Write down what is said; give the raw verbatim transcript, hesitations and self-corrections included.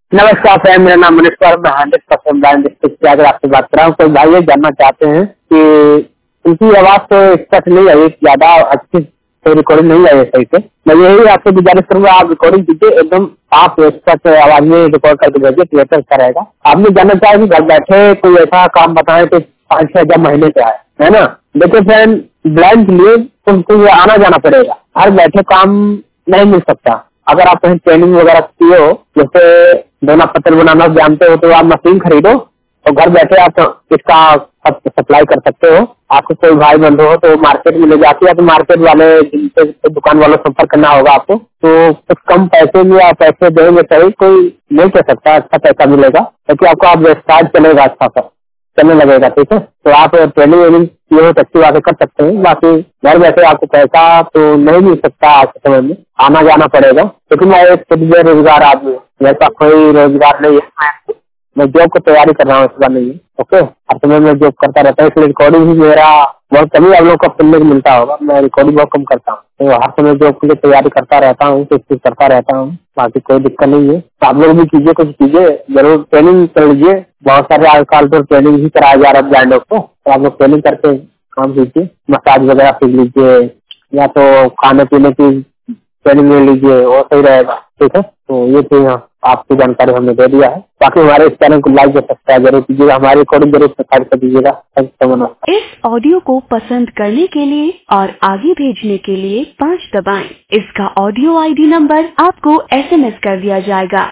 नमस्कार फ्रेंड, मेरा नाम मनीष कुमार, मैं हंड्रेड परसेंट ब्रांड डिस्ट्रिक्ट से अगर आपसे बात कर रहा हूँ। कोई भाई ये जानना चाहते हैं कि उनकी आवाज तो स्पष्ट नहीं आई, ज्यादा अच्छी कोई रिकॉर्डिंग नहीं आई है सही से। मैं यही आपसे गुजारिश करूंगा, आप रिकॉर्डिंग कीजिए, एकदम आप स्पष्ट आवाज में रिकॉर्ड करके भेजिए तो बेहतर अच्छा रहेगा। आपने जानना चाहे कि घर बैठे कोई ऐसा काम बताए तो पाँच छह हजार महीने का है, है ना। देखिए फ्रेंड, ब्लाइंड के लिए तुमको आना जाना पड़ेगा, हर बैठे काम नहीं मिल सकता। अगर आप कहीं ट्रेनिंग वगैरह किए हो, जैसे दोना पत्थर बनाना जानते हो, तो आप मशीन खरीदो और घर बैठे आप इसका सप्लाई कर सकते हो। आपको कोई भाई बंधु हो तो मार्केट में ले जाके या तो मार्केट वाले जिनसे दुकान वालों से संपर्क करना होगा आपको, तो कुछ कम पैसे में आप पैसे देंगे सही, कोई नहीं कह सकता अच्छा पैसा मिलेगा, क्योंकि आपको आप व्यवसाय चलेगा, अच्छा सा चलने लगेगा। ठीक है, तो आप ट्रेनिंग वेनिंग ये हो अच्छी बातें कर सकते हैं। बाकी घर बैठे आपको पैसा तो नहीं मिल सकता आज के समय में, आना जाना पड़ेगा। क्योंकि मैं एक खुद बेरोजगार आदमी हूँ, मेरे पास कोई रोजगार नहीं है, मैं जॉब को तैयारी कर रहा हूँ, इस बार नहीं है। ओके, हर समय मैं जॉब करता रहता हूँ, इसलिए रिकॉर्डिंग भी मेरा बहुत कमी आप लोगों को सुनने को मिलता होगा। मैं रिकॉर्डिंग बहुत कम करता हूँ, तो हर समय जॉब के लिए तैयारी करता रहता हूँ, कुछ कुछ करता रहता हूँ। बाकी कोई दिक्कत नहीं है, तो आप लोग भी कीजिए, कुछ कीजिए, जरूर ट्रेनिंग कर लीजिए। बहुत सारे आजकल तो ट्रेनिंग भी कराया जा रहा है ब्रांडों को, तो आप लोग ट्रेनिंग करके काम कीजिए, मसाज वगैरह सीख लीजिए या तो खाने पीने की ट्रेनिंग ले लीजिए, वो सही रहेगा। ठीक है, तो ये चीज आपकी जानकारी हमने दे दिया है। बाकी हमारे इस चैनल को लाइक सब्सक्राइब जरूर कीजिएगा, हमारी रिकॉर्डिंग जरूर सब्सक्राइब कर दीजिएगा। Thank you so much. इस ऑडियो को पसंद करने के लिए और आगे भेजने के लिए पाँच दबाएं। इसका ऑडियो आईडी नंबर आपको एसएमएस कर दिया जाएगा।